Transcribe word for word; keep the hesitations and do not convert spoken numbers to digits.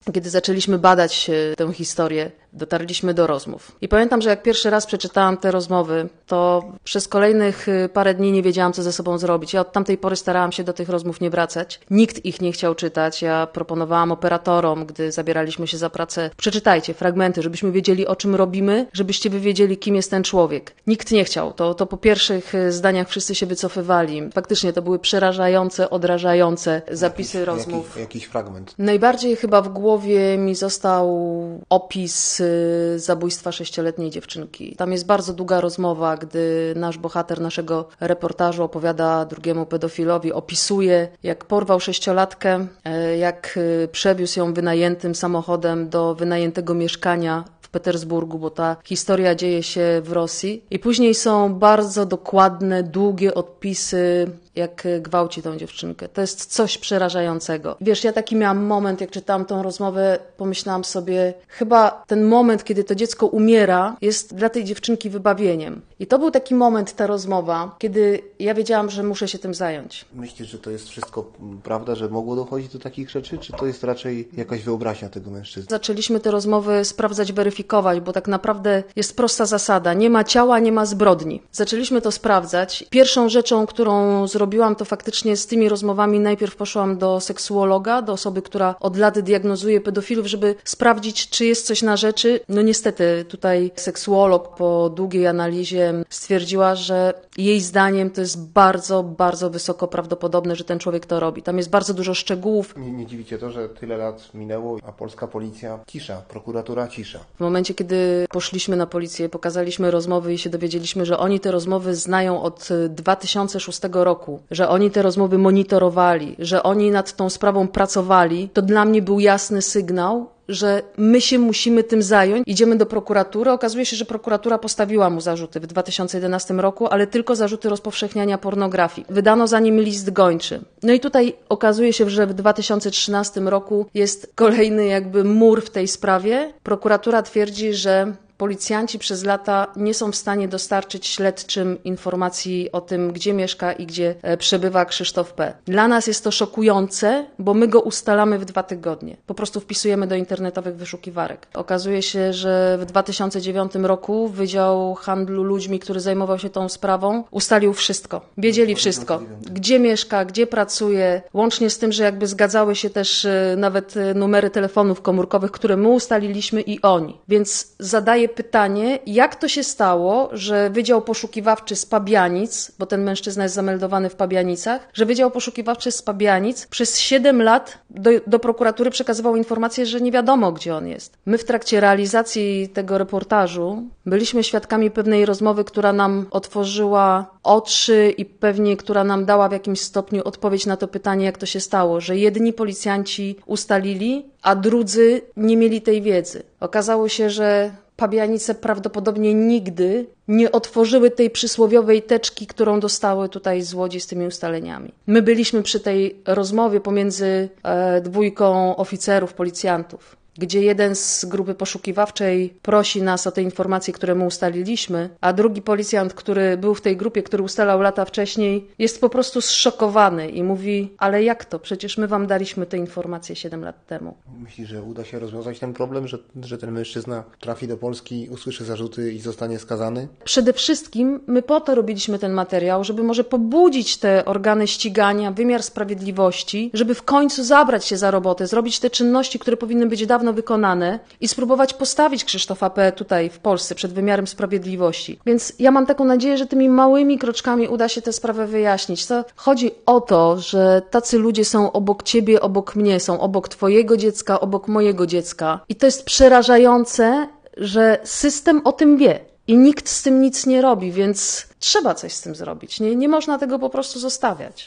Kiedy zaczęliśmy badać tę historię, dotarliśmy do rozmów. I pamiętam, że jak pierwszy raz przeczytałam te rozmowy, to przez kolejnych parę dni nie wiedziałam, co ze sobą zrobić. Ja od tamtej pory starałam się do tych rozmów nie wracać. Nikt ich nie chciał czytać. Ja proponowałam operatorom, gdy zabieraliśmy się za pracę, przeczytajcie fragmenty, żebyśmy wiedzieli, o czym robimy, żebyście wy wiedzieli, kim jest ten człowiek. Nikt nie chciał. To, to po pierwszych zdaniach wszyscy się wycofywali. Faktycznie to były przerażające, odrażające zapisy jakiś, rozmów. Jakiś, jakiś fragment. Najbardziej chyba w głowie mi został opis zabójstwa sześcioletniej dziewczynki. Tam jest bardzo długa rozmowa, gdy nasz bohater naszego reportażu opowiada drugiemu pedofilowi, opisuje, jak porwał sześciolatkę, jak przewiózł ją wynajętym samochodem do wynajętego mieszkania w Petersburgu, bo ta historia dzieje się w Rosji. I później są bardzo dokładne, długie odpisy, jak gwałci tą dziewczynkę. To jest coś przerażającego. Wiesz, ja taki miałam moment, jak czytałam tą rozmowę, pomyślałam sobie, chyba ten moment, kiedy to dziecko umiera, jest dla tej dziewczynki wybawieniem. I to był taki moment, ta rozmowa, kiedy ja wiedziałam, że muszę się tym zająć. Myślisz, że to jest wszystko prawda, że mogło dochodzić do takich rzeczy, czy to jest raczej jakaś wyobraźnia tego mężczyzny? Zaczęliśmy te rozmowy sprawdzać, weryfikować, bo tak naprawdę jest prosta zasada. Nie ma ciała, nie ma zbrodni. Zaczęliśmy to sprawdzać. Pierwszą rzeczą, którą zrobiłam, to faktycznie z tymi rozmowami najpierw poszłam do seksuologa, do osoby, która od lat diagnozuje pedofilów, żeby sprawdzić, czy jest coś na rzeczy. No niestety tutaj seksuolog po długiej analizie stwierdziła, że jej zdaniem to jest bardzo, bardzo wysoko prawdopodobne, że ten człowiek to robi. Tam jest bardzo dużo szczegółów. Nie, nie dziwi cię to, że tyle lat minęło, a polska policja cisza, prokuratura cisza. W momencie, kiedy poszliśmy na policję, pokazaliśmy rozmowy i się dowiedzieliśmy, że oni te rozmowy znają od dwa tysiące szóstego roku, że oni te rozmowy monitorowali, że oni nad tą sprawą pracowali, to dla mnie był jasny sygnał, że my się musimy tym zająć. Idziemy do prokuratury. Okazuje się, że prokuratura postawiła mu zarzuty w dwa tysiące jedenastym roku, ale tylko zarzuty rozpowszechniania pornografii. Wydano za nim list gończy. No i tutaj okazuje się, że w dwa tysiące trzynastym roku jest kolejny jakby mur w tej sprawie. Prokuratura twierdzi, że policjanci przez lata nie są w stanie dostarczyć śledczym informacji o tym, gdzie mieszka i gdzie przebywa Krzysztof P. Dla nas jest to szokujące, bo my go ustalamy w dwa tygodnie. Po prostu wpisujemy do internetowych wyszukiwarek. Okazuje się, że w dwa tysiące dziewiątym roku Wydział Handlu Ludźmi, który zajmował się tą sprawą, ustalił wszystko. Wiedzieli wszystko. Gdzie mieszka, gdzie pracuje, łącznie z tym, że jakby zgadzały się też nawet numery telefonów komórkowych, które my ustaliliśmy i oni. Więc zadaję pytanie, jak to się stało, że Wydział Poszukiwawczy z Pabianic, bo ten mężczyzna jest zameldowany w Pabianicach, że Wydział Poszukiwawczy z Pabianic przez siedem lat do, do prokuratury przekazywał informację, że nie wiadomo, gdzie on jest. My w trakcie realizacji tego reportażu byliśmy świadkami pewnej rozmowy, która nam otworzyła oczy i pewnie, która nam dała w jakimś stopniu odpowiedź na to pytanie, jak to się stało, że jedni policjanci ustalili, a drudzy nie mieli tej wiedzy. Okazało się, że Pabianice prawdopodobnie nigdy nie otworzyły tej przysłowiowej teczki, którą dostały tutaj z Łodzi z tymi ustaleniami. My byliśmy przy tej rozmowie pomiędzy e, dwójką oficerów, policjantów, gdzie jeden z grupy poszukiwawczej prosi nas o te informacje, które my ustaliliśmy, a drugi policjant, który był w tej grupie, który ustalał lata wcześniej, jest po prostu zszokowany i mówi, ale jak to? Przecież my wam daliśmy te informacje siedem lat temu. Myślisz, że uda się rozwiązać ten problem, że, że ten mężczyzna trafi do Polski, usłyszy zarzuty i zostanie skazany? Przede wszystkim my po to robiliśmy ten materiał, żeby może pobudzić te organy ścigania, wymiar sprawiedliwości, żeby w końcu zabrać się za robotę, zrobić te czynności, które powinny być dawno wykonane i spróbować postawić Krzysztofa P. tutaj w Polsce przed wymiarem sprawiedliwości. Więc ja mam taką nadzieję, że tymi małymi kroczkami uda się tę sprawę wyjaśnić. To chodzi o to, że tacy ludzie są obok ciebie, obok mnie, są obok twojego dziecka, obok mojego dziecka. I to jest przerażające, że system o tym wie i nikt z tym nic nie robi, więc trzeba coś z tym zrobić. Nie, nie można tego po prostu zostawiać.